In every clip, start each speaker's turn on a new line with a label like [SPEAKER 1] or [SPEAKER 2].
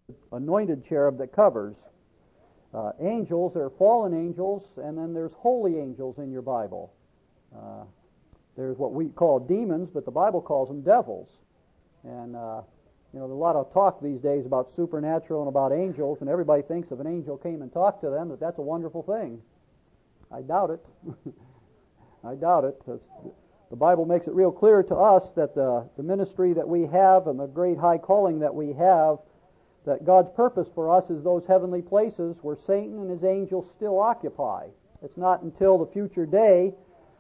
[SPEAKER 1] anointed cherub that covers. Angels, there are fallen angels, and then there's holy angels in your Bible. There's what we call demons, but the Bible calls them devils. And there's a lot of talk these days about supernatural and about angels, and everybody thinks if an angel came and talked to them, that's a wonderful thing. I doubt it. I doubt it. The Bible makes it real clear to us that the ministry that we have and the great high calling that we have, that God's purpose for us is those heavenly places where Satan and his angels still occupy. It's not until the future day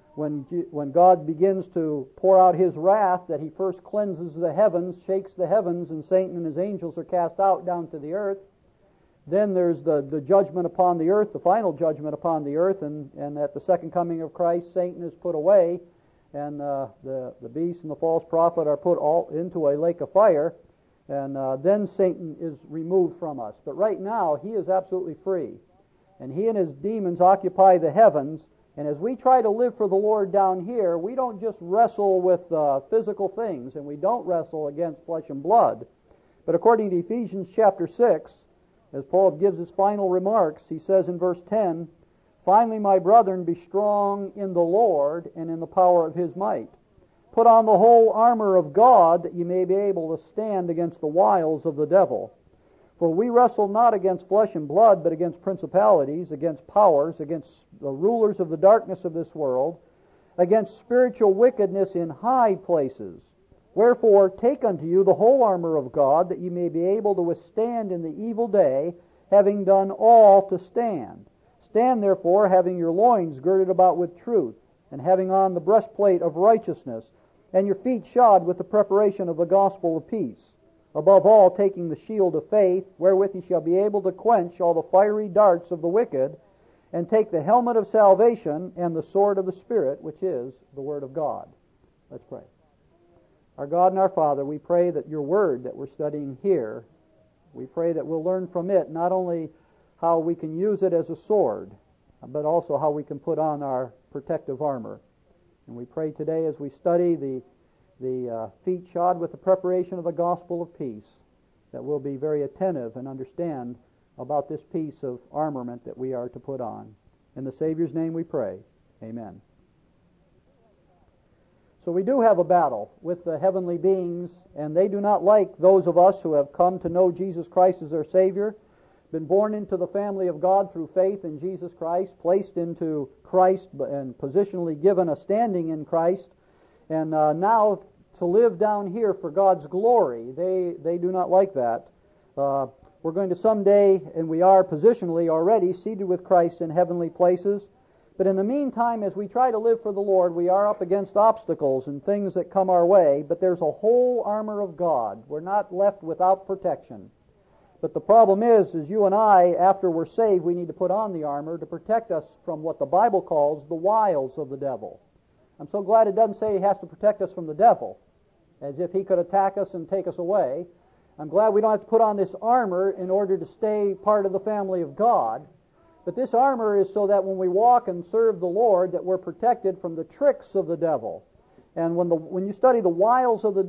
[SPEAKER 1] when God begins to pour out His wrath that He first cleanses the heavens, shakes the heavens, and Satan and his angels are cast out down to the earth. Then there's the judgment upon the earth, the final judgment upon the earth, and at the second coming of Christ, Satan is put away, and the beast and the false prophet are put all into a lake of fire, and then Satan is removed from us. But right now, he is absolutely free, and he and his demons occupy the heavens. And as we try to live for the Lord down here, we don't just wrestle with physical things, and we don't wrestle against flesh and blood. But according to Ephesians chapter 6, as Paul gives his final remarks, he says in verse 10, "Finally, my brethren, be strong in the Lord and in the power of His might. Put on the whole armor of God, that ye may be able to stand against the wiles of the devil. For we wrestle not against flesh and blood, but against principalities, against powers, against the rulers of the darkness of this world, against spiritual wickedness in high places. Wherefore take unto you the whole armor of God, that ye may be able to withstand in the evil day, having done all to stand. Stand therefore, having your loins girded about with truth, and having on the breastplate of righteousness, and your feet shod with the preparation of the gospel of peace. Above all, taking the shield of faith, wherewith ye shall be able to quench all the fiery darts of the wicked, and take the helmet of salvation and the sword of the Spirit, which is the Word of God." Let's pray. Our God and our Father, we pray that your Word that we're studying here, we pray that we'll learn from it not only how we can use it as a sword, but also how we can put on our protective armor. And we pray today as we study the feet shod with the preparation of the gospel of peace, that we'll be very attentive and understand about this piece of armament that we are to put on. In the Savior's name we pray. Amen. So we do have a battle with the heavenly beings, and they do not like those of us who have come to know Jesus Christ as their Savior, been born into the family of God through faith in Jesus Christ, placed into Christ and positionally given a standing in Christ, and now to live down here for God's glory. They do not like that. We're going to someday, and we are positionally already seated with Christ in heavenly places. But in the meantime, as we try to live for the Lord, we are up against obstacles and things that come our way, but there's a whole armor of God. We're not left without protection. But the problem is you and I, after we're saved, we need to put on the armor to protect us from what the Bible calls the wiles of the devil. I'm so glad it doesn't say he has to protect us from the devil, as if he could attack us and take us away. I'm glad we don't have to put on this armor in order to stay part of the family of God. But this armor is so that when we walk and serve the Lord, that we're protected from the tricks of the devil. And when you study the wiles of the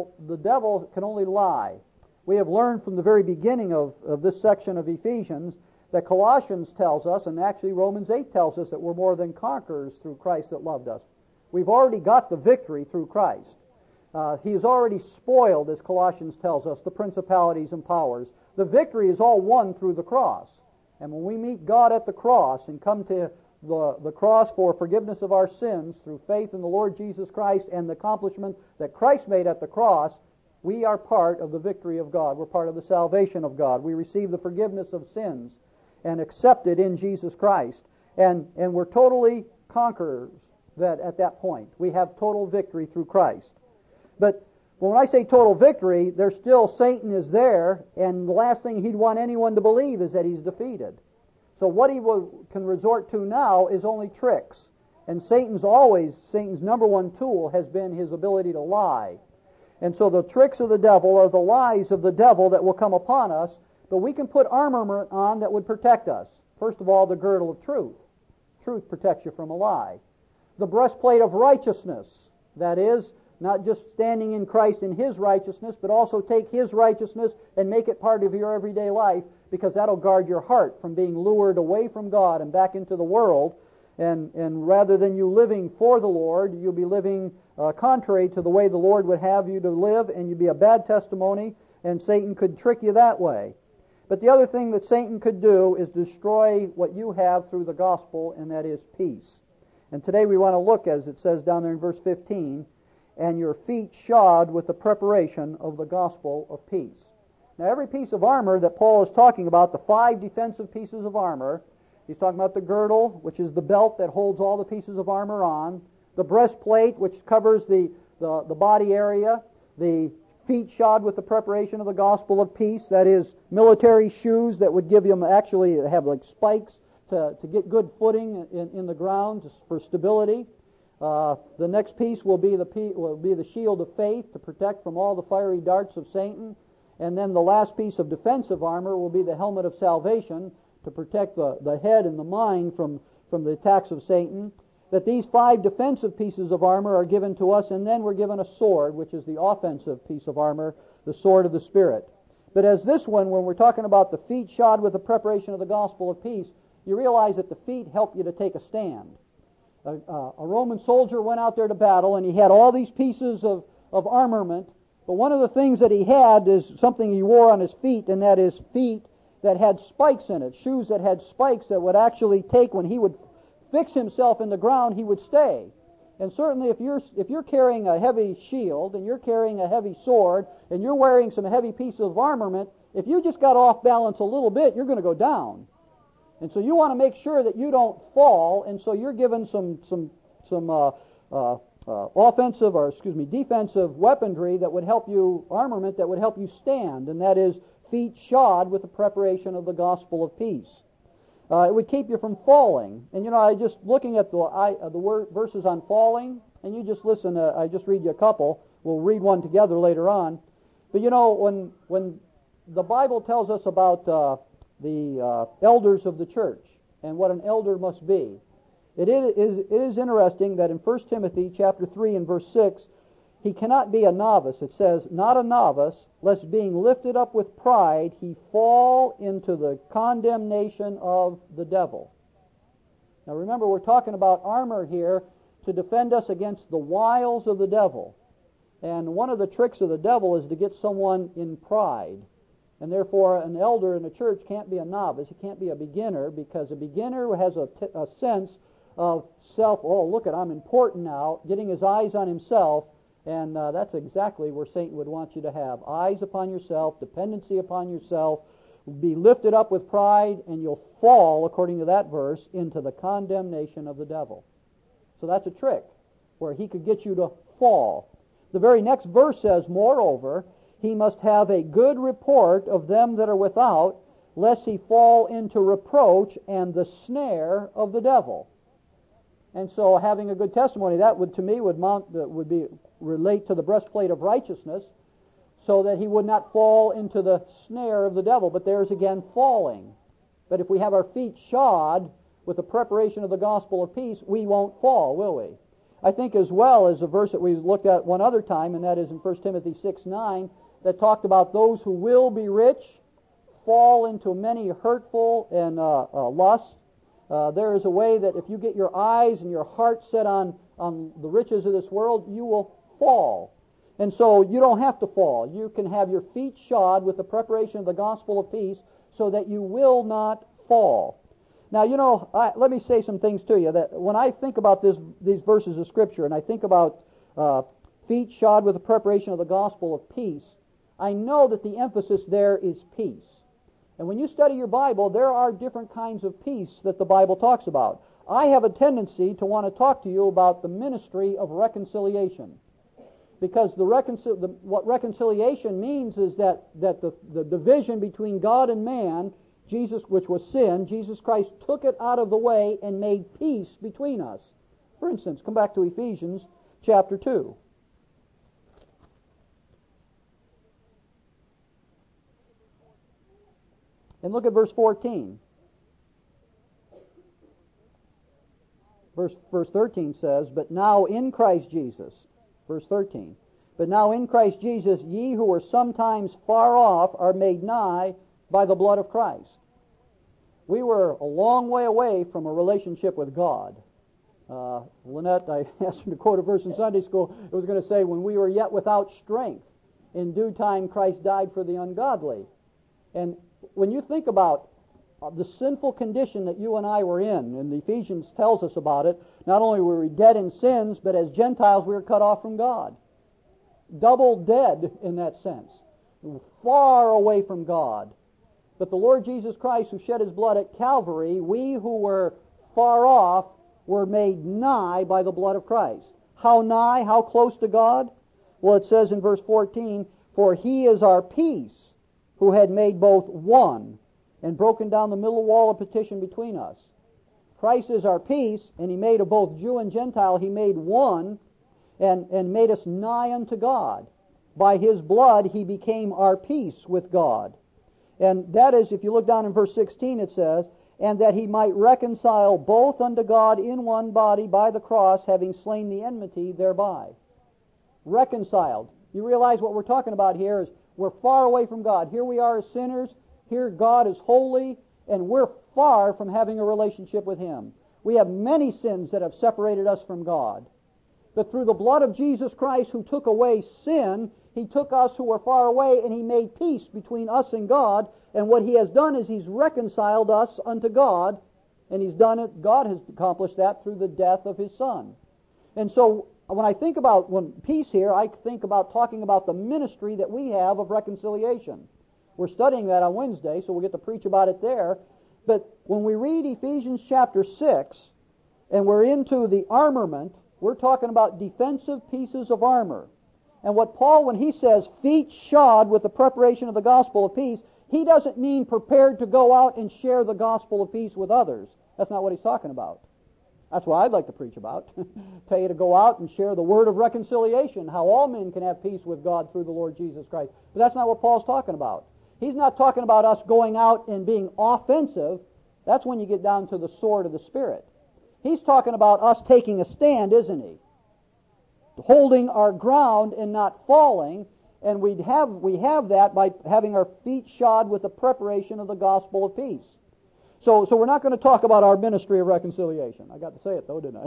[SPEAKER 1] devil can only lie. We have learned from the very beginning of this section of Ephesians that Colossians tells us, and actually Romans 8 tells us, that we're more than conquerors through Christ that loved us. We've already got the victory through Christ. He's already spoiled, as Colossians tells us, the principalities and powers. The victory is all won through the cross. And when we meet God at the cross and come to the cross for forgiveness of our sins through faith in the Lord Jesus Christ and the accomplishment that Christ made at the cross, we are part of the victory of God. We're part of the salvation of God. We receive the forgiveness of sins and accepted in Jesus Christ. And we're totally conquerors at that point. We have total victory through Christ. But when I say total victory, there's still Satan is there, and the last thing he'd want anyone to believe is that he's defeated. So what he can resort to now is only tricks. And Satan's number one tool has been his ability to lie. And so the tricks of the devil are the lies of the devil that will come upon us, but we can put armor on that would protect us. First of all, the girdle of truth. Truth protects you from a lie. The breastplate of righteousness, that is, not just standing in Christ in His righteousness, but also take His righteousness and make it part of your everyday life, because that'll guard your heart from being lured away from God and back into the world. And rather than you living for the Lord, you'll be living contrary to the way the Lord would have you to live, and you'd be a bad testimony, and Satan could trick you that way. But the other thing that Satan could do is destroy what you have through the gospel, and that is peace. And today we want to look, as it says down there in verse 15, and your feet shod with the preparation of the gospel of peace. Now every piece of armor that Paul is talking about, the 5 defensive pieces of armor, he's talking about the girdle, which is the belt that holds all the pieces of armor on, the breastplate, which covers the body area, the feet shod with the preparation of the gospel of peace, that is military shoes that would give you, actually have like spikes to get good footing in the ground for stability. The next piece will be the shield of faith to protect from all the fiery darts of Satan. And then the last piece of defensive armor will be the helmet of salvation to protect the head and the mind from the attacks of Satan. That these 5 defensive pieces of armor are given to us, and then we're given a sword, which is the offensive piece of armor, the sword of the Spirit. But as this one, when we're talking about the feet shod with the preparation of the gospel of peace, you realize that the feet help you to take a stand. A Roman soldier went out there to battle, and he had all these pieces of armament, but one of the things that he had is something he wore on his feet, and that is feet that had spikes in it, shoes that had spikes that would actually take, when he would fix himself in the ground, he would stay. And certainly if you're carrying a heavy shield, and you're carrying a heavy sword, and you're wearing some heavy pieces of armament, if you just got off balance a little bit, you're going to go down. And so you want to make sure that you don't fall, and so you're given some defensive weaponry that would help you, armament that would help you stand, and that is feet shod with the preparation of the gospel of peace. It would keep you from falling. And I just looking at the verses on falling, and you just listen. I just read you a couple. We'll read one together later on. But when the Bible tells us about the elders of the church and what an elder must be, it is interesting that in 1 Timothy chapter 3 and verse 6, he cannot be a novice. It says, not a novice, lest being lifted up with pride, he fall into the condemnation of the devil. Now remember, we're talking about armor here to defend us against the wiles of the devil. And one of the tricks of the devil is to get someone in pride. And therefore, an elder in a church can't be a novice. He can't be a beginner, because a beginner has a sense of self, I'm important now, getting his eyes on himself. And that's exactly where Satan would want you to have. Eyes upon yourself, dependency upon yourself, be lifted up with pride, and you'll fall, according to that verse, into the condemnation of the devil. So that's a trick, where he could get you to fall. The very next verse says, moreover, he must have a good report of them that are without, lest he fall into reproach and the snare of the devil. And so having a good testimony, that would, to me, relate to the breastplate of righteousness, so that he would not fall into the snare of the devil. But there's again falling. But if we have our feet shod with the preparation of the gospel of peace, we won't fall, will we? I think as well as a verse that we looked at one other time, and that is in 1 Timothy 6:9, that talked about those who will be rich fall into many hurtful and lusts. There is a way that if you get your eyes and your heart set on the riches of this world, you will fall. And so you don't have to fall. You can have your feet shod with the preparation of the gospel of peace so that you will not fall. Now, let me say some things to you. That when I think about these verses of Scripture, and I think about feet shod with the preparation of the gospel of peace, I know that the emphasis there is peace. And when you study your Bible, there are different kinds of peace that the Bible talks about. I have a tendency to want to talk to you about the ministry of reconciliation. Because what reconciliation means is that the division between God and man, Jesus, which was sin, Jesus Christ took it out of the way and made peace between us. For instance, come back to Ephesians chapter 2. And look at verse 14. Verse 13 says, but now in Christ Jesus, Verse 13. But now in Christ Jesus, ye who were sometimes far off are made nigh by the blood of Christ. We were a long way away from a relationship with God. Lynette, I asked her to quote a verse in Sunday school. It was going to say, when we were yet without strength, in due time Christ died for the ungodly. And when you think about the sinful condition that you and I were in, and Ephesians tells us about it, not only were we dead in sins, but as Gentiles we were cut off from God. Double dead in that sense. Far away from God. But the Lord Jesus Christ, who shed His blood at Calvary, we who were far off were made nigh by the blood of Christ. How nigh? How close to God? Well, it says in verse 14, for He is our peace, who had made both one, and broken down the middle wall of petition between us. Christ is our peace, and He made of both Jew and Gentile, He made one, and made us nigh unto God. By His blood He became our peace with God. And that is, if you look down in verse 16, it says, and that He might reconcile both unto God in one body by the cross, having slain the enmity thereby. Reconciled. You realize what we're talking about here is we're far away from God. Here we are as sinners. Here God is holy, and we're far from having a relationship with Him. We have many sins that have separated us from God. But through the blood of Jesus Christ, who took away sin, He took us who were far away, and He made peace between us and God. And what He has done is He's reconciled us unto God, and He's done it. God has accomplished that through the death of His Son. And so when I think about peace here, I think about talking about the ministry that we have of reconciliation. We're studying that on Wednesday, so we'll get to preach about it there. But when we read Ephesians chapter 6, and we're into the armament, we're talking about defensive pieces of armor. And what Paul, when he says feet shod with the preparation of the gospel of peace, he doesn't mean prepared to go out and share the gospel of peace with others. That's not what he's talking about. That's what I'd like to preach about. Tell you to go out and share the word of reconciliation, how all men can have peace with God through the Lord Jesus Christ. But that's not what Paul's talking about. He's not talking about us going out and being offensive. That's when you get down to the sword of the Spirit. He's talking about us taking a stand, isn't he? Holding our ground and not falling, and we have that by having our feet shod with the preparation of the gospel of peace. So we're not going to talk about our ministry of reconciliation. I got to say it though, didn't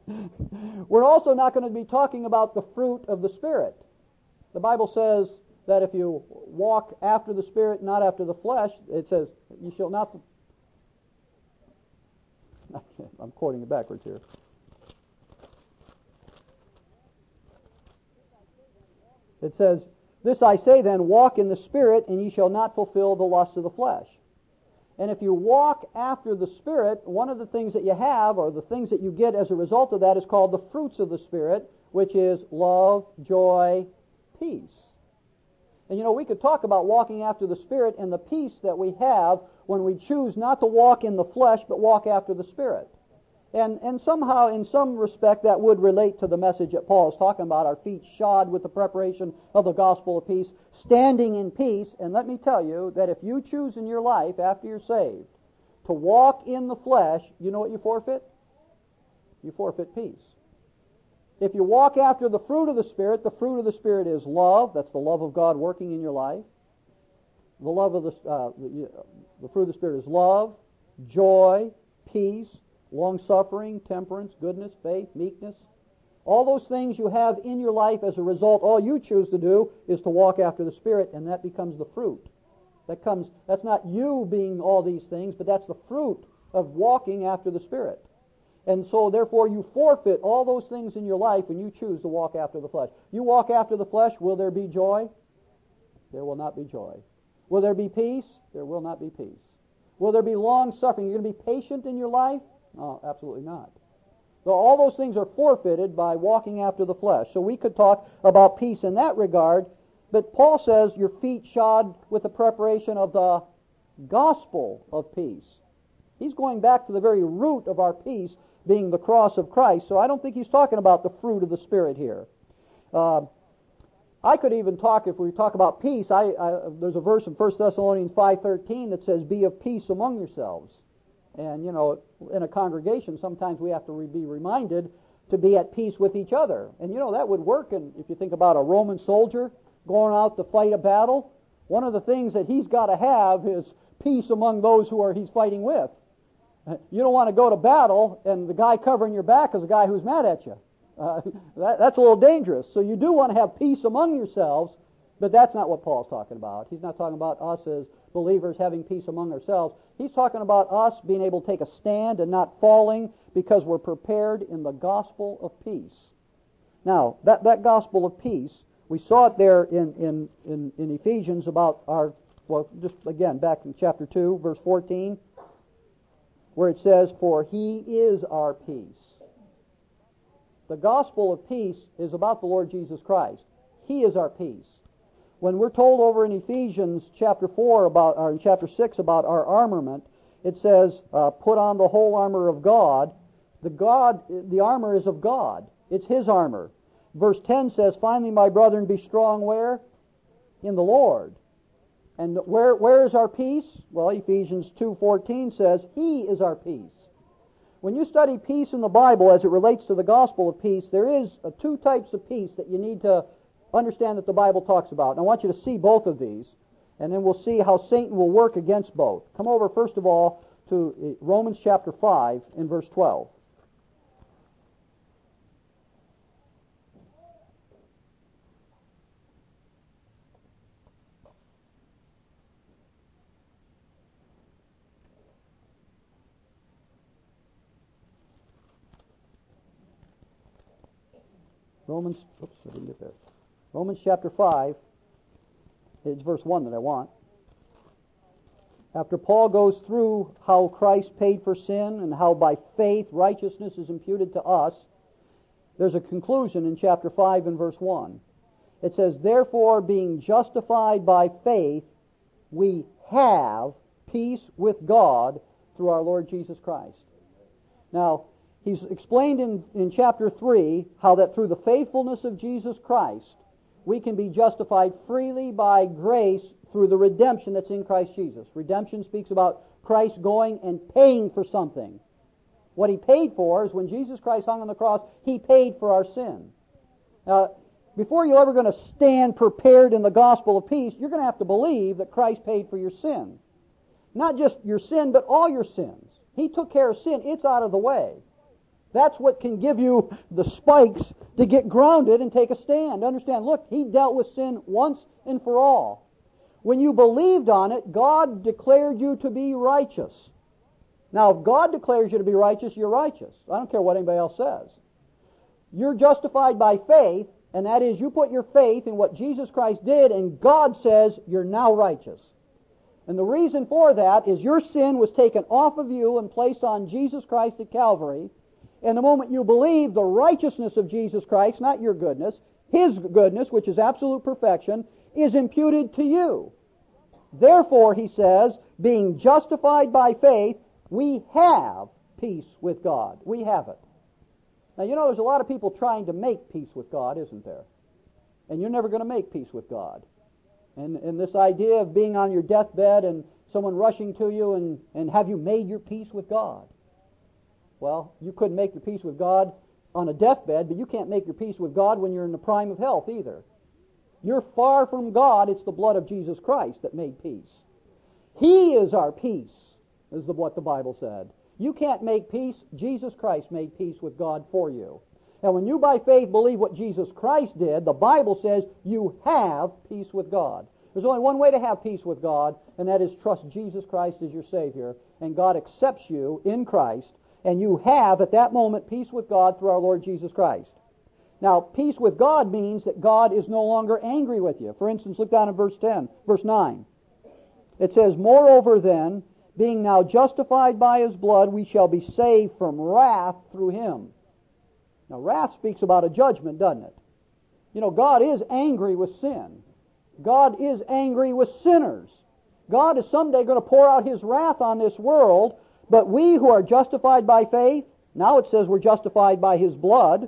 [SPEAKER 1] I? We're also not going to be talking about the fruit of the Spirit. The Bible says that if you walk after the Spirit, not after the flesh, it says, you shall not... I'm quoting it backwards here. It says, this I say then, walk in the Spirit, and ye shall not fulfill the lust of the flesh. And if you walk after the Spirit, one of the things that you have, or the things that you get as a result of that, is called the fruits of the Spirit, which is love, joy, peace. And we could talk about walking after the Spirit and the peace that we have when we choose not to walk in the flesh, but walk after the Spirit. And somehow, in some respect, that would relate to the message that Paul is talking about, our feet shod with the preparation of the gospel of peace, standing in peace. And let me tell you that if you choose in your life, after you're saved, to walk in the flesh, you know what you forfeit? You forfeit peace. If you walk after the fruit of the Spirit is love. That's the love of God working in your life. The fruit of the Spirit is love, joy, peace, long-suffering, temperance, goodness, faith, meekness. All those things you have in your life as a result, all you choose to do is to walk after the Spirit, and that becomes the fruit. That's not you being all these things, but that's the fruit of walking after the Spirit. And so, therefore, you forfeit all those things in your life when you choose to walk after the flesh. You walk after the flesh, will there be joy? There will not be joy. Will there be peace? There will not be peace. Will there be long-suffering? You're going to be patient in your life? No, absolutely not. So all those things are forfeited by walking after the flesh. So we could talk about peace in that regard, but Paul says your feet shod with the preparation of the gospel of peace. He's going back to the very root of our peace being the cross of Christ. So I don't think he's talking about the fruit of the Spirit here. I could even talk, if we talk about peace, there's a verse in 1 Thessalonians 5:13 that says, be of peace among yourselves. And, in a congregation, sometimes we have to be reminded to be at peace with each other. And you know, that would work. And if you think about a Roman soldier going out to fight a battle, one of the things that he's got to have is peace among those who he's fighting with. You don't want to go to battle and the guy covering your back is a guy who's mad at you. That's a little dangerous. So you do want to have peace among yourselves, but that's not what Paul's talking about. He's not talking about us as believers having peace among ourselves. He's talking about us being able to take a stand and not falling because we're prepared in the gospel of peace. Now, that gospel of peace, we saw it there in Ephesians about just again, back in chapter 2, verse 14, where it says, "For He is our peace." The gospel of peace is about the Lord Jesus Christ. He is our peace. When we're told over in Ephesians chapter 4 or in chapter 6 about our armament, it says, put on the whole armor of God. The armor is of God. It's His armor. Verse 10 says, "Finally, my brethren, be strong where? In the Lord." And where is our peace? Well, Ephesians 2:14 says, He is our peace. When you study peace in the Bible as it relates to the gospel of peace, there is two types of peace that you need to understand that the Bible talks about. And I want you to see both of these, and then we'll see how Satan will work against both. Come over, first of all, to Romans chapter 5 and verse 12. Romans chapter 5, it's verse 1 that I want. After Paul goes through how Christ paid for sin and how by faith righteousness is imputed to us, there's a conclusion in chapter 5 and verse 1. It says, "Therefore, being justified by faith, we have peace with God through our Lord Jesus Christ." Now, he's explained in chapter 3 how that through the faithfulness of Jesus Christ, we can be justified freely by grace through the redemption that's in Christ Jesus. Redemption speaks about Christ going and paying for something. What He paid for is when Jesus Christ hung on the cross, He paid for our sin. Now, before you're ever going to stand prepared in the gospel of peace, you're going to have to believe that Christ paid for your sin. Not just your sin, but all your sins. He took care of sin. It's out of the way. That's what can give you the spikes to get grounded and take a stand. Understand, look, He dealt with sin once and for all. When you believed on it, God declared you to be righteous. Now, if God declares you to be righteous, you're righteous. I don't care what anybody else says. You're justified by faith, and that is you put your faith in what Jesus Christ did, and God says you're now righteous. And the reason for that is your sin was taken off of you and placed on Jesus Christ at Calvary. And the moment you believe the righteousness of Jesus Christ, not your goodness, His goodness, which is absolute perfection, is imputed to you. Therefore, he says, being justified by faith, we have peace with God. We have it. Now, you know, there's a lot of people trying to make peace with God, isn't there? And you're never going to make peace with God. And this idea of being on your deathbed and someone rushing to you and have you made your peace with God? Well, you couldn't make your peace with God on a deathbed, but you can't make your peace with God when you're in the prime of health either. You're far from God. It's the blood of Jesus Christ that made peace. He is our peace, is what the Bible said. You can't make peace. Jesus Christ made peace with God for you. Now, when you by faith believe what Jesus Christ did, the Bible says you have peace with God. There's only one way to have peace with God, and that is trust Jesus Christ as your Savior, and God accepts you in Christ, and you have, at that moment, peace with God through our Lord Jesus Christ. Now, peace with God means that God is no longer angry with you. For instance, look down at verse 9. It says, "Moreover then, being now justified by His blood, we shall be saved from wrath through Him." Now, wrath speaks about a judgment, doesn't it? You know, God is angry with sin. God is angry with sinners. God is someday going to pour out His wrath on this world, but we who are justified by faith, now it says we're justified by His blood.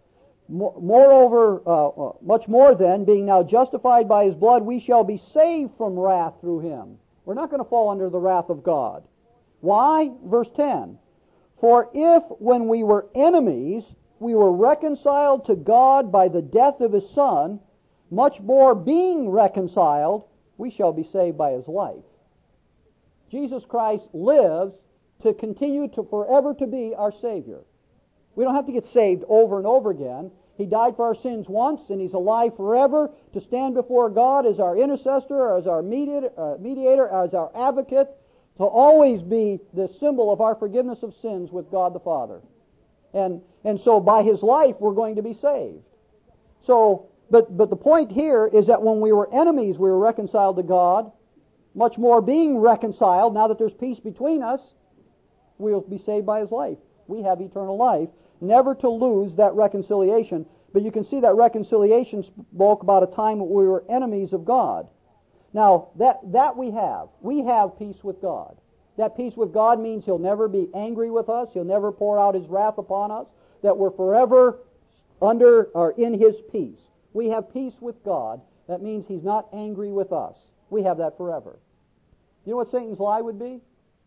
[SPEAKER 1] Moreover, much more then, being now justified by His blood, we shall be saved from wrath through Him. We're not going to fall under the wrath of God. Why? Verse 10. "For if, when we were enemies, we were reconciled to God by the death of His Son, much more being reconciled, we shall be saved by His life. Jesus Christ lives to continue to forever to be our Savior. We don't have to get saved over and over again. He died for our sins once, and He's alive forever to stand before God as our intercessor, as our mediator, as our advocate, to always be the symbol of our forgiveness of sins with God the Father. And so by His life, we're going to be saved. So, but the point here is that when we were enemies, we were reconciled to God. Much more being reconciled, now that there's peace between us, we'll be saved by His life. We have eternal life, never to lose that reconciliation. But you can see that reconciliation spoke about a time when we were enemies of God. Now, that we have. We have peace with God. That peace with God means He'll never be angry with us. He'll never pour out His wrath upon us. That we're forever under or in His peace. We have peace with God. That means He's not angry with us. We have that forever. You know what Satan's lie would be?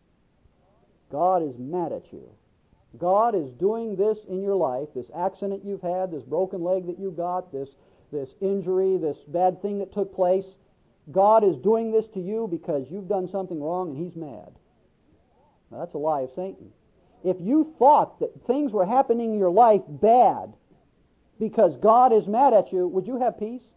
[SPEAKER 1] God is mad at you. God is doing this in your life, this accident you've had, this broken leg that you got, this injury, this bad thing that took place. God is doing this to you because you've done something wrong and He's mad. Now, that's a lie of Satan. If you thought that things were happening in your life bad because God is mad at you, would you have peace?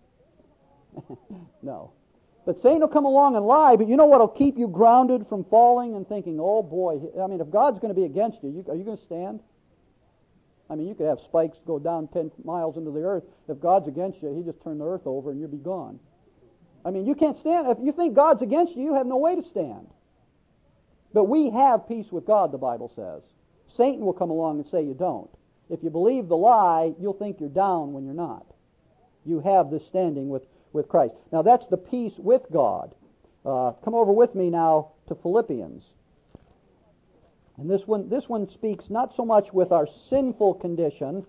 [SPEAKER 1] No. But Satan will come along and lie, but you know what will keep you grounded from falling and thinking, oh boy, I mean, if God's going to be against you, are you going to stand? I mean, you could have spikes go down 10 miles into the earth. If God's against you, He just turn the earth over and you'll be gone. I mean, you can't stand. If you think God's against you, you have no way to stand. But we have peace with God, the Bible says. Satan will come along and say you don't. If you believe the lie, you'll think you're down when you're not. You have this standing with Christ. Now that's the peace with God. Come over with me now to Philippians. And this one speaks not so much with our sinful condition.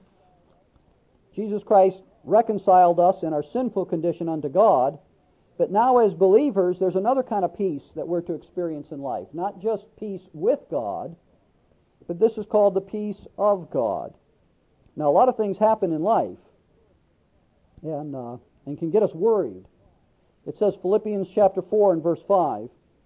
[SPEAKER 1] Jesus Christ reconciled us in our sinful condition unto God. But now as believers, there's another kind of peace that we're to experience in life. Not just peace with God, but this is called the peace of God. Now a lot of things happen in life and can get us worried. It says Philippians chapter 4 and verse 5.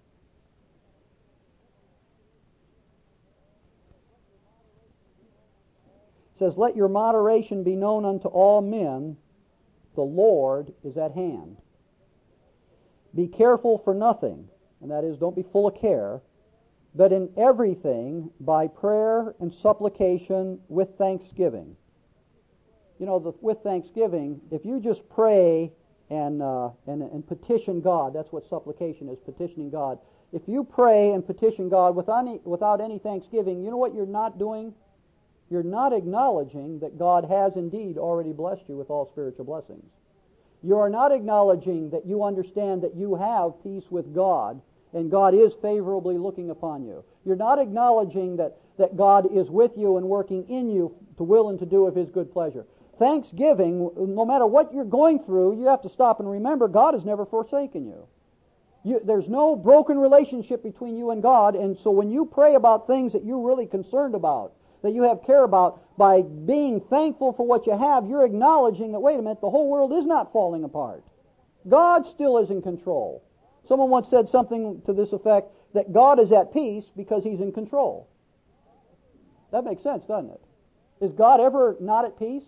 [SPEAKER 1] It says, "Let your moderation be known unto all men, the Lord is at hand. Be careful for nothing," and that is, don't be full of care, "but in everything by prayer and supplication with thanksgiving." You know, with thanksgiving, if you just pray and petition God, that's what supplication is, petitioning God. If you pray and petition God without any thanksgiving, you know what you're not doing? You're not acknowledging that God has indeed already blessed you with all spiritual blessings. You are not acknowledging that you understand that you have peace with God and God is favorably looking upon you. You're not acknowledging that God is with you and working in you to will and to do of His good pleasure. Thanksgiving, no matter what you're going through, you have to stop and remember God has never forsaken you. There's no broken relationship between you and God, and so when you pray about things that you're really concerned about, that you have care about, by being thankful for what you have, you're acknowledging that, wait a minute, the whole world is not falling apart. God still is in control. Someone once said something to this effect, that God is at peace because He's in control. That makes sense, doesn't it? Is God ever not at peace?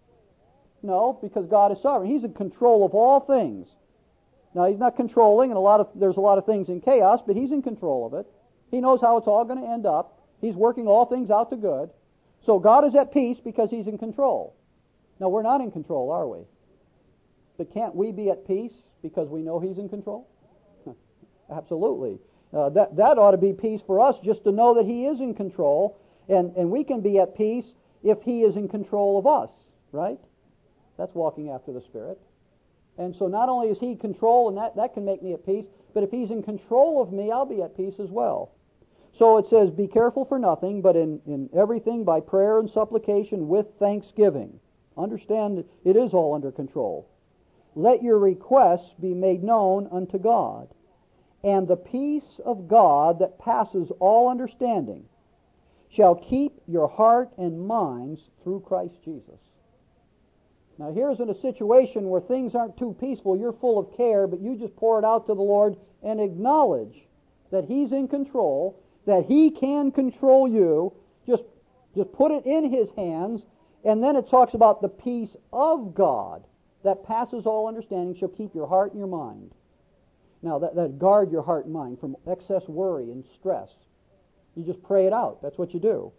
[SPEAKER 1] No, because God is sovereign. He's in control of all things. Now, He's not controlling, and there's a lot of things in chaos, but He's in control of it. He knows how it's all going to end up. He's working all things out to good. So God is at peace because He's in control. Now, we're not in control, are we? But can't we be at peace because we know He's in control? Absolutely. That ought to be peace for us, just to know that He is in control, and we can be at peace if He is in control of us, right? That's walking after the Spirit. And so not only is He in control, and that can make me at peace, but if He's in control of me, I'll be at peace as well. So it says, be careful for nothing, but in everything by prayer and supplication with thanksgiving. Understand it is all under control. Let your requests be made known unto God. And the peace of God that passes all understanding shall keep your heart and minds through Christ Jesus. Now here's in a situation where things aren't too peaceful, you're full of care, but you just pour it out to the Lord and acknowledge that He's in control, that He can control you. Just put it in His hands, and then it talks about the peace of God that passes all understanding shall keep your heart and your mind. Now that guard your heart and mind from excess worry and stress. You just pray it out. That's what you do.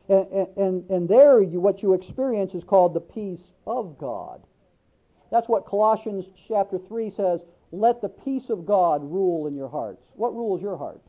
[SPEAKER 1] And there what you experience is called the peace of God. That's what Colossians chapter 3 says, let the peace of God rule in your hearts. What rules your heart?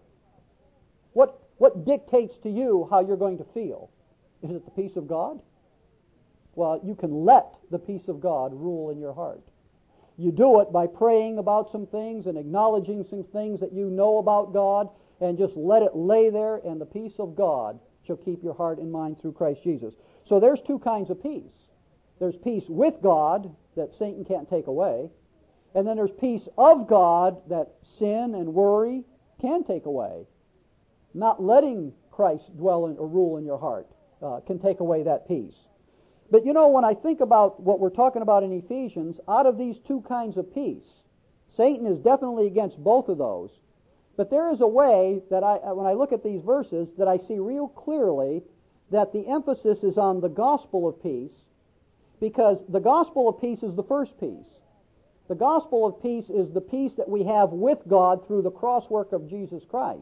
[SPEAKER 1] What dictates to you how you're going to feel? Is it the peace of God? Well, you can let the peace of God rule in your heart. You do it by praying about some things and acknowledging some things that you know about God, and just let it lay there, and the peace of God shall keep your heart and mind through Christ Jesus. So there's two kinds of peace. There's peace with God that Satan can't take away, and then there's peace of God that sin and worry can take away. Not letting Christ dwell in or rule in your heart can take away that peace. But you know, when I think about what we're talking about in Ephesians, out of these two kinds of peace, Satan is definitely against both of those. But there is a way that when I look at these verses, that I see real clearly that the emphasis is on the gospel of peace, because the gospel of peace is the first peace. The gospel of peace is the peace that we have with God through the cross work of Jesus Christ.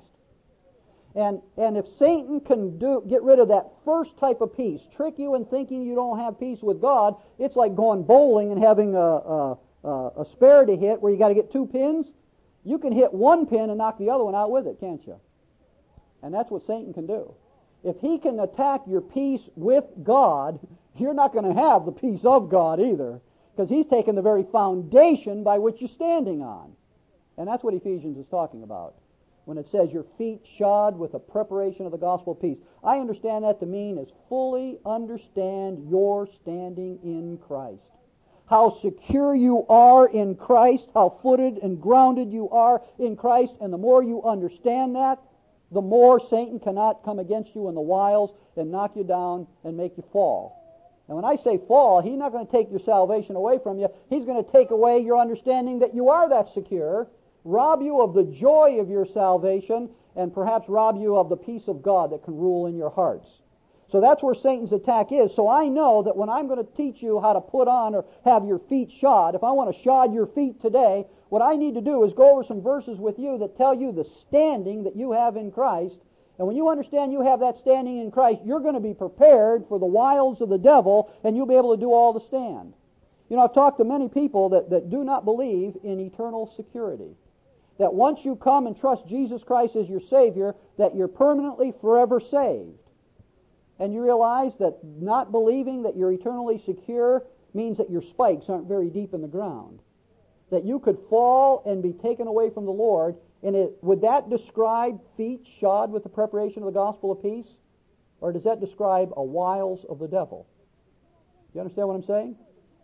[SPEAKER 1] And if Satan can get rid of that first type of peace, trick you in thinking you don't have peace with God, it's like going bowling and having a spare to hit where you got to get two pins. You can hit one pin and knock the other one out with it, can't you? And that's what Satan can do. If he can attack your peace with God, you're not going to have the peace of God either, because he's taken the very foundation by which you're standing on. And that's what Ephesians is talking about when it says your feet shod with the preparation of the gospel of peace. I understand that to mean is fully understand your standing in Christ. How secure you are in Christ, how footed and grounded you are in Christ, and the more you understand that, the more Satan cannot come against you in the wiles and knock you down and make you fall. And when I say fall, he's not going to take your salvation away from you. He's going to take away your understanding that you are that secure, rob you of the joy of your salvation, and perhaps rob you of the peace of God that can rule in your hearts. So that's where Satan's attack is. So I know that when I'm going to teach you how to put on or have your feet shod, if I want to shod your feet today, what I need to do is go over some verses with you that tell you the standing that you have in Christ. And when you understand you have that standing in Christ, you're going to be prepared for the wiles of the devil, and you'll be able to do all the stand. You know, I've talked to many people that do not believe in eternal security. That once you come and trust Jesus Christ as your Savior, that you're permanently, forever saved. And you realize that not believing that you're eternally secure means that your spikes aren't very deep in the ground. That you could fall and be taken away from the Lord. And would that describe feet shod with the preparation of the gospel of peace? Or does that describe a wiles of the devil? You understand what I'm saying?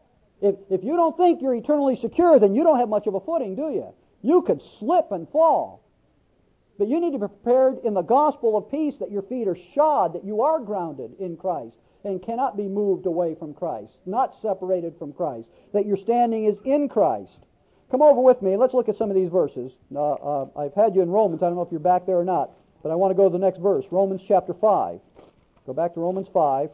[SPEAKER 1] If you don't think you're eternally secure, then you don't have much of a footing, do you? You could slip and fall. But you need to be prepared in the gospel of peace that your feet are shod, that you are grounded in Christ and cannot be moved away from Christ, not separated from Christ, that your standing is in Christ. Come over with me. Let's look at some of these verses. I've had you in Romans. I don't know if you're back there or not, but I want to go to the next verse, Romans chapter 5. Go back to Romans 5.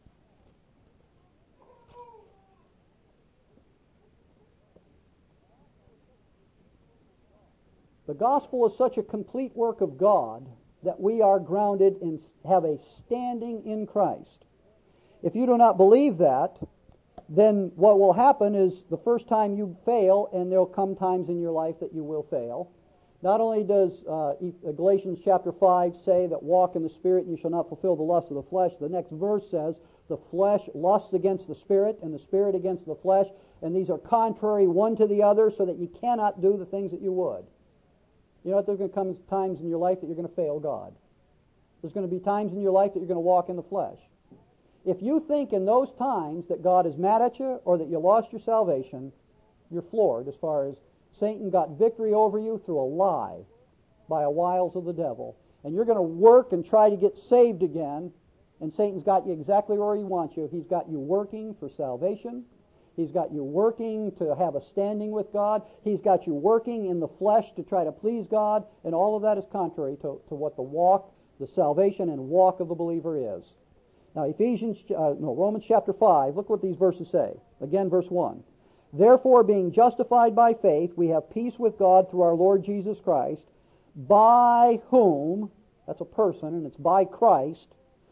[SPEAKER 1] The gospel is such a complete work of God that we are grounded and have a standing in Christ. If you do not believe that, then what will happen is the first time you fail, and there will come times in your life that you will fail. Not only does Galatians chapter 5 say that walk in the Spirit and you shall not fulfill the lust of the flesh, the next verse says the flesh lusts against the Spirit and the Spirit against the flesh, and these are contrary one to the other so that you cannot do the things that you would. You know what? There's going to come times in your life that you're going to fail God. There's going to be times in your life that you're going to walk in the flesh. If you think in those times that God is mad at you or that you lost your salvation, you're floored as far as Satan got victory over you through a lie by a wiles of the devil. and you're going to work and try to get saved again, and Satan's got you exactly where he wants you. He's got you working for salvation. He's got you working to have a standing with God. He's got you working in the flesh to try to please God, and all of that is contrary to what the salvation and walk of the believer is. Now, Romans chapter 5, look what these verses say. Again, verse 1. Therefore, being justified by faith, we have peace with God through our Lord Jesus Christ, by whom, that's a person, and it's by Christ,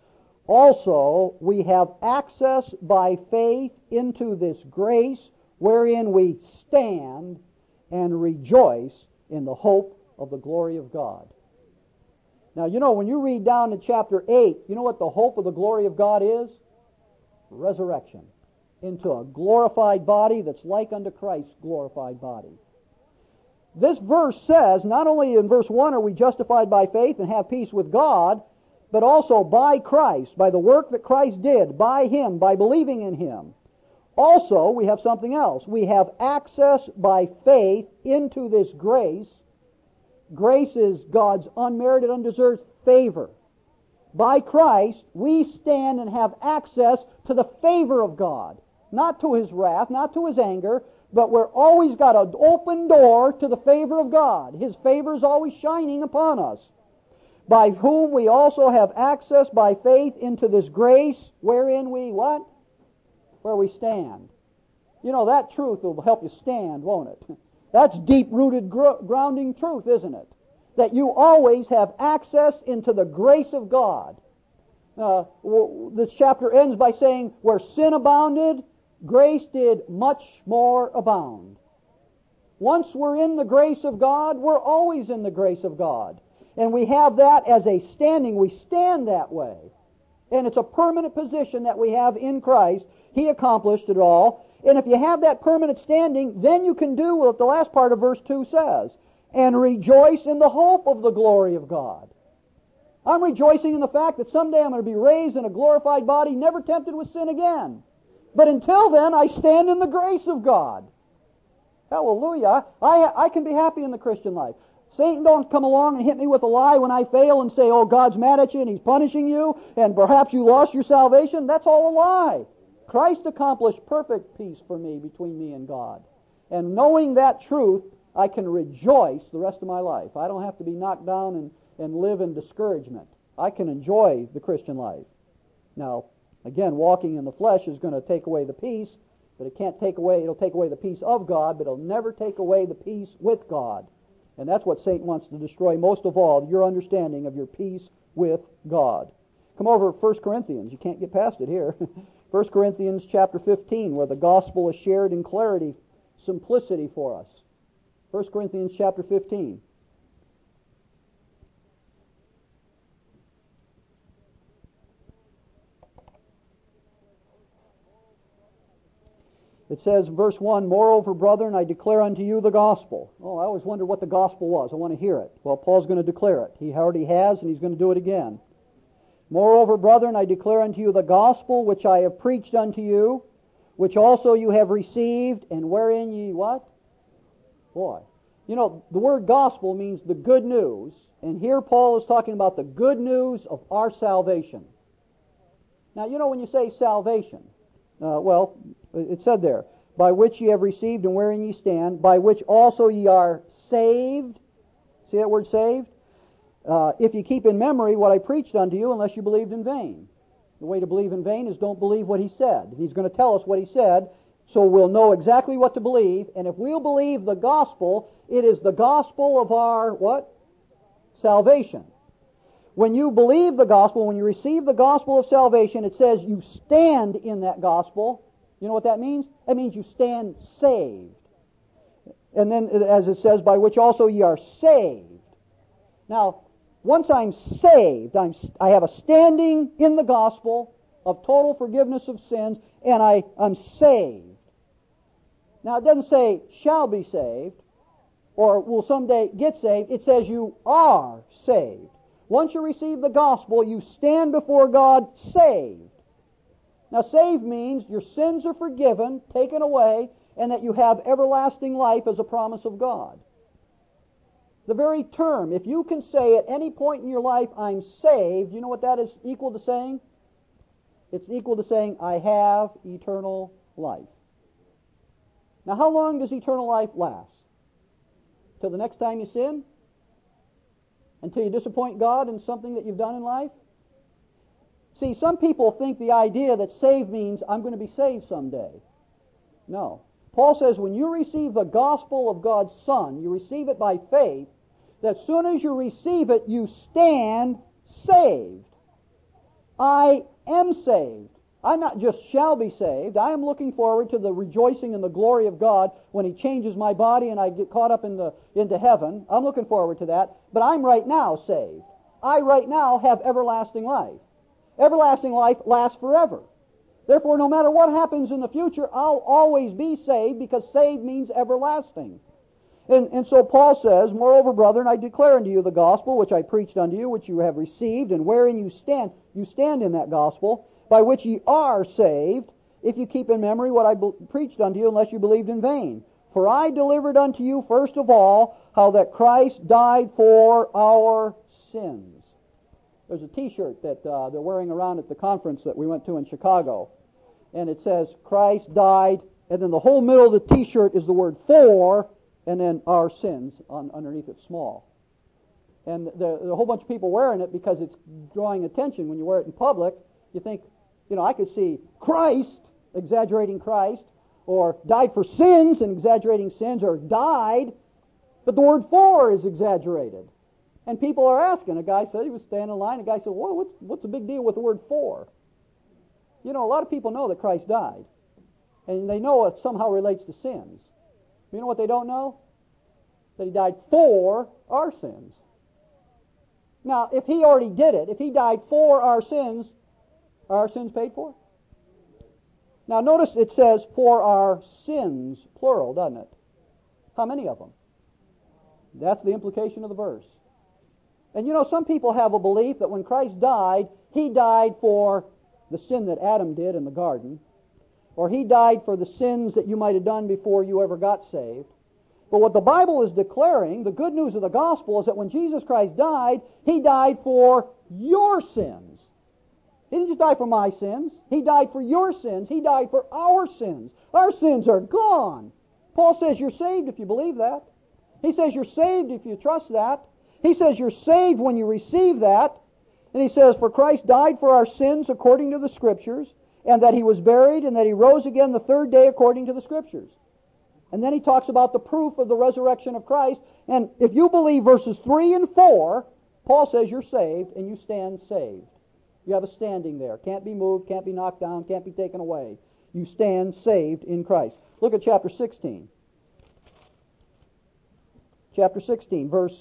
[SPEAKER 1] also we have access by faith into this grace wherein we stand and rejoice in the hope of the glory of God. Now, when you read down to chapter 8, you know what the hope of the glory of God is? Resurrection into a glorified body that's like unto Christ's glorified body. This verse says, not only in verse 1 are we justified by faith and have peace with God, but also by Christ, by the work that Christ did, by Him, by believing in Him. Also, we have something else. We have access by faith into this grace. Grace is God's unmerited, undeserved favor. By Christ, we stand and have access to the favor of God. Not to His wrath, not to His anger, but we're always got an open door to the favor of God. His favor is always shining upon us. By whom we also have access by faith into this grace, wherein we what? Where we stand. That truth will help you stand, won't it? That's deep-rooted grounding truth, isn't it? That you always have access into the grace of God. This chapter ends by saying, where sin abounded, grace did much more abound. Once we're in the grace of God, we're always in the grace of God. And we have that as a standing. We stand that way. And it's a permanent position that we have in Christ. He accomplished it all. And if you have that permanent standing, then you can do what the last part of verse 2 says. And rejoice in the hope of the glory of God. I'm rejoicing in the fact that someday I'm going to be raised in a glorified body, never tempted with sin again. But until then, I stand in the grace of God. Hallelujah. I can be happy in the Christian life. Satan don't come along and hit me with a lie when I fail and say, oh, God's mad at you and He's punishing you and perhaps you lost your salvation. That's all a lie. Christ accomplished perfect peace for me between me and God. And knowing that truth, I can rejoice the rest of my life. I don't have to be knocked down and live in discouragement. I can enjoy the Christian life. Now, again, walking in the flesh is going to take away the peace, but it'll take away the peace of God, but it'll never take away the peace with God. And that's what Satan wants to destroy most of all, your understanding of your peace with God. Come over to 1 Corinthians. You can't get past it here. 1 Corinthians chapter 15, where the gospel is shared in clarity, simplicity for us. 1 Corinthians chapter 15. It says, verse 1, moreover, brethren, I declare unto you the gospel. Oh, I always wondered what the gospel was. I want to hear it. Well, Paul's going to declare it. He already has, and he's going to do it again. Moreover, brethren, I declare unto you the gospel which I have preached unto you, which also you have received, and wherein ye what? Boy. The word gospel means the good news, and here Paul is talking about the good news of our salvation. Now, when you say salvation, it said there, by which ye have received and wherein ye stand, by which also ye are saved. See that word saved? If you keep in memory what I preached unto you, unless you believed in vain. The way to believe in vain is don't believe what he said. He's going to tell us what he said, so we'll know exactly what to believe. And if we'll believe the gospel, it is the gospel of our, what? Salvation. When you believe the gospel, when you receive the gospel of salvation, it says you stand in that gospel. You know what that means? That means you stand saved. And then, as it says, by which also ye are saved. Now, once I'm saved, I have a standing in the gospel of total forgiveness of sins, and I'm saved. Now, it doesn't say shall be saved, or will someday get saved. It says you are saved. Once you receive the gospel, you stand before God saved. Now, saved means your sins are forgiven, taken away, and that you have everlasting life as a promise of God. The very term, if you can say at any point in your life, I'm saved, you know what that is equal to saying? It's equal to saying, I have eternal life. Now, how long does eternal life last? Till the next time you sin? Until you disappoint God in something that you've done in life? See, some people think the idea that saved means I'm going to be saved someday. No. Paul says when you receive the gospel of God's Son, you receive it by faith, that as soon as you receive it, you stand saved. I am saved. I not just shall be saved. I am looking forward to the rejoicing and the glory of God when He changes my body and I get caught up into heaven. I'm looking forward to that. But I'm right now saved. I right now have everlasting life. Everlasting life lasts forever. Therefore, no matter what happens in the future, I'll always be saved, because saved means everlasting. And so Paul says, moreover, brethren, I declare unto you the gospel which I preached unto you, which you have received, and wherein you stand in that gospel, by which ye are saved, if you keep in memory what I preached unto you, unless you believed in vain. For I delivered unto you first of all how that Christ died for our sins. There's a T-shirt that they're wearing around at the conference that we went to in Chicago, and it says Christ died, and then the whole middle of the T-shirt is the word for, and then our sins underneath it small. And there are a whole bunch of people wearing it because it's drawing attention. When you wear it in public, you think, I could see Christ, exaggerating Christ, or died for sins and exaggerating sins, or died, but the word for is exaggerated. And people are asking. A guy said, he was standing in line, a guy said, well, what's the big deal with the word for? A lot of people know that Christ died, and they know it somehow relates to sins. You know what they don't know? That He died for our sins. Now, if He already did it, if He died for our sins, are our sins paid for? Now, notice it says for our sins, plural, doesn't it? How many of them? That's the implication of the verse. And some people have a belief that when Christ died, He died for the sin that Adam did in the garden, or He died for the sins that you might have done before you ever got saved. But what the Bible is declaring, the good news of the gospel, is that when Jesus Christ died, He died for your sins. He didn't just die for my sins. He died for your sins. He died for our sins. Our sins are gone. Paul says you're saved if you believe that. He says you're saved if you trust that. He says you're saved when you receive that. And he says, for Christ died for our sins according to the Scriptures, and that He was buried, and that He rose again the third day according to the Scriptures. And then he talks about the proof of the resurrection of Christ. And if you believe verses 3 and 4, Paul says you're saved, and you stand saved. You have a standing there. Can't be moved, can't be knocked down, can't be taken away. You stand saved in Christ. Look at chapter 16. Chapter 16, verse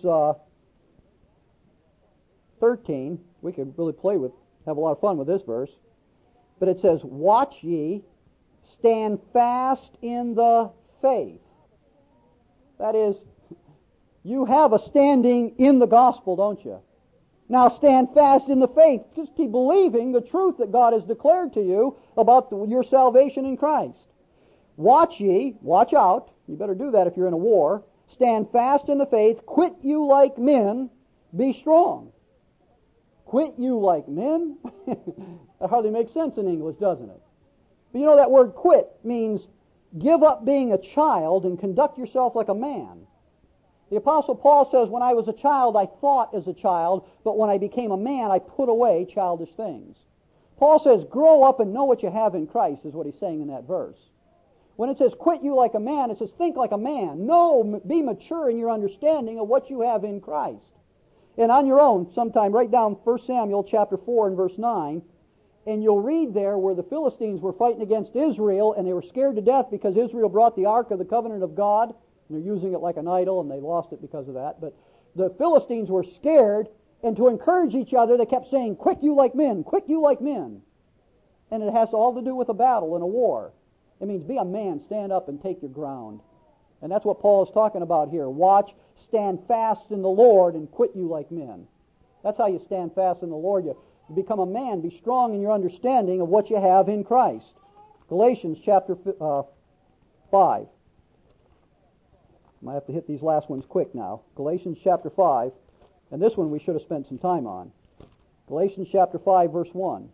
[SPEAKER 1] 13. We could really have a lot of fun with this verse. But it says, watch ye, stand fast in the faith. That is, you have a standing in the gospel, don't you? Now stand fast in the faith. Just keep believing the truth that God has declared to you about your salvation in Christ. Watch ye, watch out. You better do that if you're in a war. Stand fast in the faith. Quit you like men. Be strong. Quit you like men? That hardly makes sense in English, doesn't it? But that word quit means give up being a child and conduct yourself like a man. The Apostle Paul says, when I was a child, I thought as a child, but when I became a man, I put away childish things. Paul says, grow up and know what you have in Christ, is what he's saying in that verse. When it says, quit you like a man, it says, think like a man. No, be mature in your understanding of what you have in Christ. And on your own, sometime, write down 1 Samuel chapter 4 and verse 9, and you'll read there where the Philistines were fighting against Israel, and they were scared to death because Israel brought the Ark of the Covenant of God. They're using it like an idol, and they lost it because of that. But the Philistines were scared, and to encourage each other, they kept saying, quit you like men, quit you like men. And it has all to do with a battle and a war. It means be a man, stand up and take your ground. And that's what Paul is talking about here. Watch, stand fast in the Lord, and quit you like men. That's how you stand fast in the Lord. You become a man, be strong in your understanding of what you have in Christ. Galatians chapter 5. I might have to hit these last ones quick now. Galatians chapter 5, and this one we should have spent some time on. Galatians chapter 5, verse 1.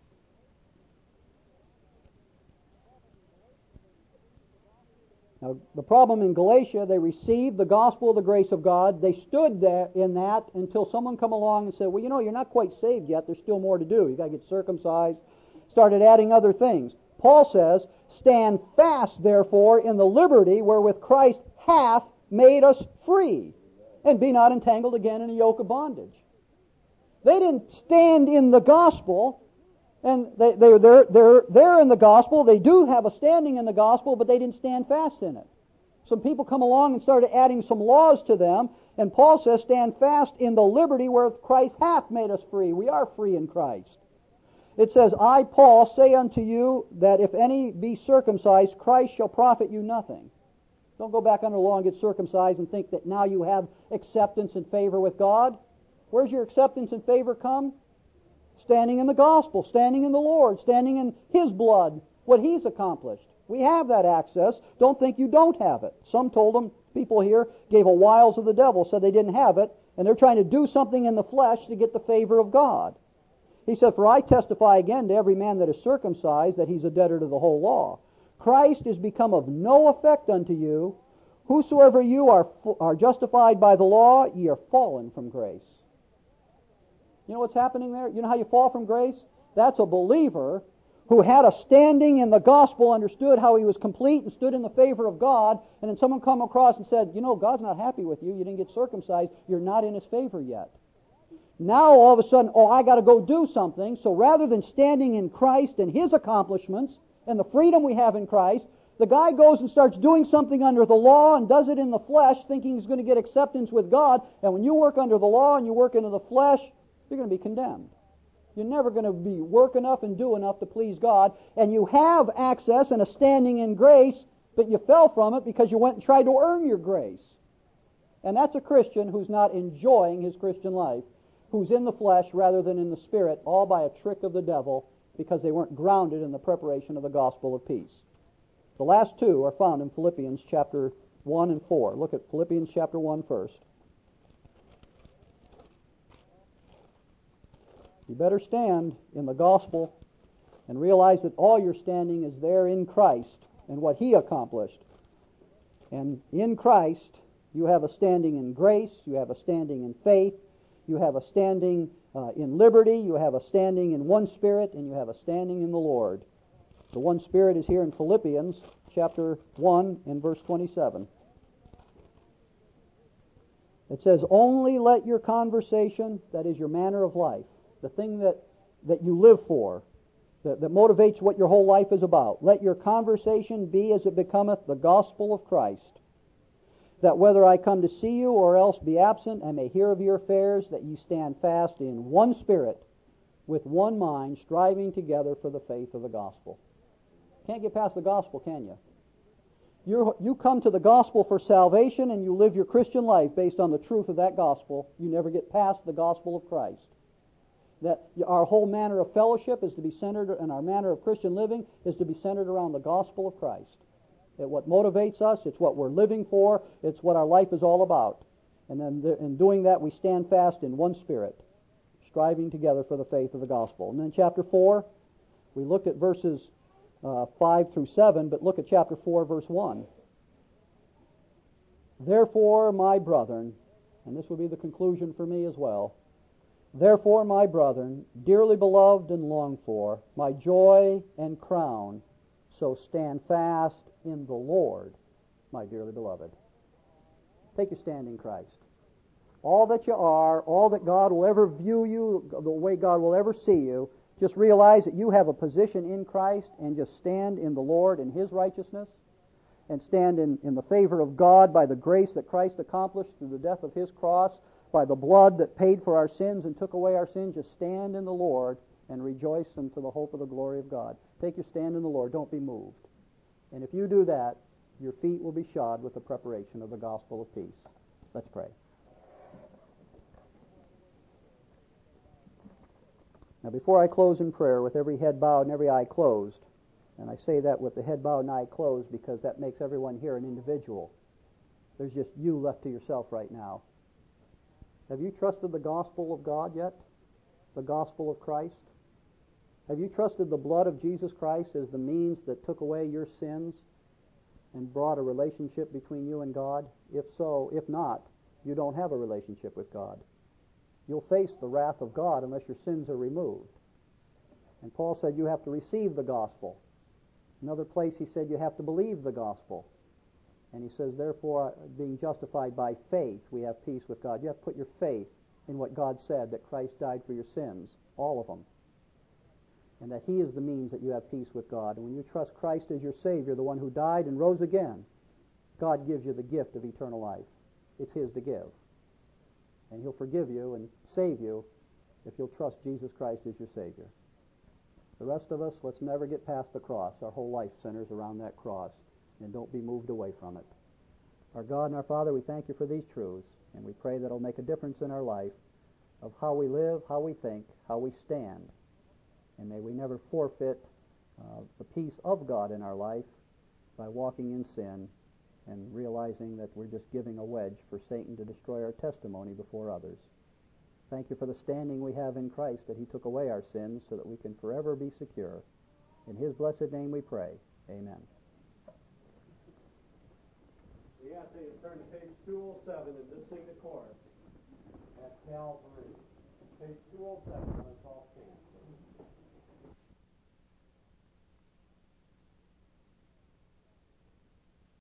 [SPEAKER 1] Now, the problem in Galatia, they received the gospel of the grace of God. They stood there in that until someone come along and said, well, you're not quite saved yet. There's still more to do. You've got to get circumcised. Started adding other things. Paul says, stand fast, therefore, in the liberty wherewith Christ hath made us free, and be not entangled again in a yoke of bondage. They didn't stand in the gospel, and they're in the gospel. They do have a standing in the gospel, but they didn't stand fast in it. Some people come along and started adding some laws to them, and Paul says, stand fast in the liberty wherewith Christ hath made us free. We are free in Christ. It says, I, Paul, say unto you that if any be circumcised, Christ shall profit you nothing. Don't go back under the law and get circumcised and think that now you have acceptance and favor with God. Where's your acceptance and favor come? Standing in the gospel, standing in the Lord, standing in His blood, what He's accomplished. We have that access. Don't think you don't have it. Some told them, people here gave a wiles of the devil, said they didn't have it, and they're trying to do something in the flesh to get the favor of God. He said, for I testify again to every man that is circumcised that he's a debtor to the whole law. Christ is become of no effect unto you. Whosoever you are justified by the law, ye are fallen from grace. You know what's happening there? You know how you fall from grace? That's a believer who had a standing in the gospel, understood how he was complete and stood in the favor of God, and then someone come across and said, God's not happy with you. You didn't get circumcised. You're not in His favor yet. Now all of a sudden, I got to go do something. So rather than standing in Christ and His accomplishments and the freedom we have in Christ, the guy goes and starts doing something under the law and does it in the flesh, thinking he's going to get acceptance with God. And when you work under the law and you work into the flesh, you're going to be condemned. You're never going to be work enough and do enough to please God. And you have access and a standing in grace, but you fell from it because you went and tried to earn your grace. And that's a Christian who's not enjoying his Christian life, who's in the flesh rather than in the spirit, all by a trick of the devil, because they weren't grounded in the preparation of the gospel of peace. The last two are found in Philippians chapter 1 and 4. Look at Philippians chapter 1 first. You better stand in the gospel and realize that all your standing is there in Christ and what He accomplished. And in Christ, you have a standing in grace, you have a standing in faith, you have a standing in liberty, you have a standing in one Spirit, and you have a standing in the Lord. The one Spirit is here in Philippians chapter 1 and verse 27. It says, only let your conversation, that is your manner of life, the thing that you live for, that motivates what your whole life is about, let your conversation be as it becometh the gospel of Christ, that whether I come to see you or else be absent, I may hear of your affairs, that ye stand fast in one spirit, with one mind, striving together for the faith of the gospel. Can't get past the gospel, can you? You come to the gospel for salvation and you live your Christian life based on the truth of that gospel. You never get past the gospel of Christ. That our whole manner of fellowship is to be centered, and our manner of Christian living is to be centered around the gospel of Christ. That what motivates us, it's what we're living for, it's what our life is all about. And then in doing that, we stand fast in one spirit, striving together for the faith of the gospel. And then chapter 4, we looked at verses 5 through 7, but look at chapter 4, verse 1. Therefore, my brethren, and this will be the conclusion for me as well, therefore, my brethren, dearly beloved and longed for, my joy and crown, so stand fast in the Lord, my dearly beloved. Take your stand in Christ. All that you are, all that God will ever view you, the way God will ever see you, just realize that you have a position in Christ and just stand in the Lord and His righteousness and stand in the favor of God by the grace that Christ accomplished through the death of His cross, by the blood that paid for our sins and took away our sins. Just stand in the Lord and rejoice unto the hope of the glory of God. Take your stand in the Lord. Don't be moved. And if you do that, your feet will be shod with the preparation of the gospel of peace. Let's pray. Now, before I close in prayer with every head bowed and every eye closed, and I say that with the head bowed and eye closed because that makes everyone here an individual. There's just you left to yourself right now. Have you trusted the gospel of God yet? The gospel of Christ? Have you trusted the blood of Jesus Christ as the means that took away your sins and brought a relationship between you and God? If so, if not, you don't have a relationship with God. You'll face the wrath of God unless your sins are removed. And Paul said you have to receive the gospel. Another place he said you have to believe the gospel. And he says, therefore, being justified by faith, we have peace with God. You have to put your faith in what God said, that Christ died for your sins, all of them, and that he is the means that you have peace with God. And when you trust Christ as your Savior, the one who died and rose again, God gives you the gift of eternal life. It's his to give. And he'll forgive you and save you if you'll trust Jesus Christ as your Savior. The rest of us, let's never get past the cross. Our whole life centers around that cross, and don't be moved away from it. Our God and our Father, we thank you for these truths, and we pray that it'll make a difference in our life of how we live, how we think, how we stand. And may we never forfeit the peace of God in our life by walking in sin and realizing that we're just giving a wedge for Satan to destroy our testimony before others. Thank you for the standing we have in Christ, that he took away our sins so that we can forever be secure. In his blessed name we pray. Amen.
[SPEAKER 2] We ask that you turn to page 207 and just sing the chorus at Calvary. Page 207, let's all stand.